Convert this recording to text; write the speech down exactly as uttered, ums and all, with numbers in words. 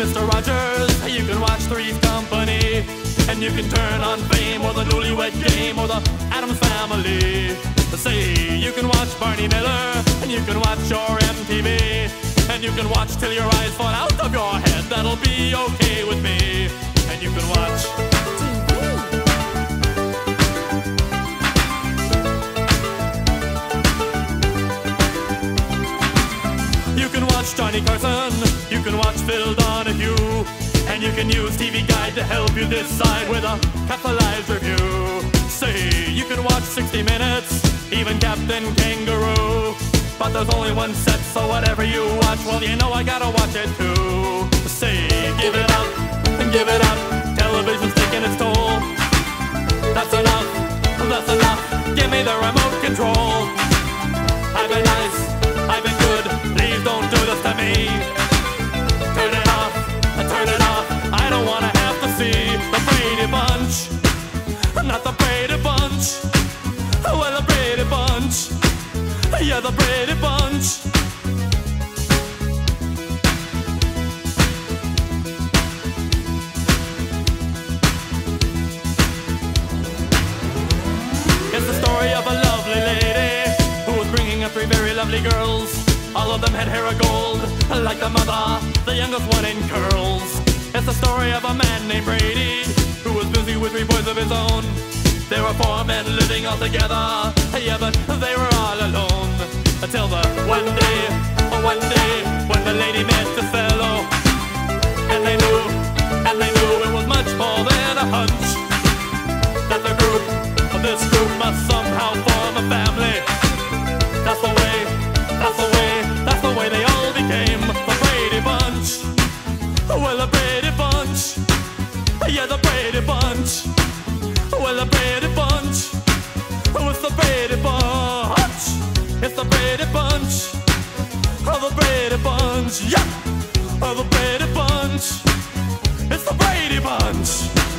Mister Rogers, you can watch Three's Company, and you can turn on Fame or the Newlywed Game or the Addams Family. Say you can watch Barney Miller, and you can watch your M T V, and you can watch till your eyes fall out of your head. That'll be okay with me. And you can watch T V. You can watch Johnny Carson, you can watch Phil Donahue, and you can use T V Guide to help you decide with a capitalized review. Say you can watch sixty minutes, even Captain Kangaroo, but there's only one set, so whatever you watch, well, you know I gotta watch it too. Say, give it up, give it up, television's taking its toll. That's enough, that's enough, give me the remote control. I've been nice, I've been good, please don't do this to me. Turn it off, turn it off, I don't wanna have to see the Brady Bunch. Not the Brady Bunch, well, the Brady Bunch, yeah, the Brady Bunch. It's the story of a lovely lady who was bringing up three very lovely girls. All of them had hair of gold, like the mother, the youngest one in curls. It's the story of a man named Brady who was busy with three boys of his own. There were four men living all together, yeah, but they were all alone. Until the one day, one day, when the lady met the fellow, and they knew, and they knew it was much more than a hunch, that the group, this group must somehow form a family. That's the way, that's the way, that's the way they all became the Brady Bunch. Well, the Brady Bunch, yeah, the Brady Bunch. Well, the Brady Bunch, oh, it's the Brady Bunch, it's the Brady Bunch, oh, the Brady Bunch, yeah, oh, the Brady Bunch, it's the Brady Bunch.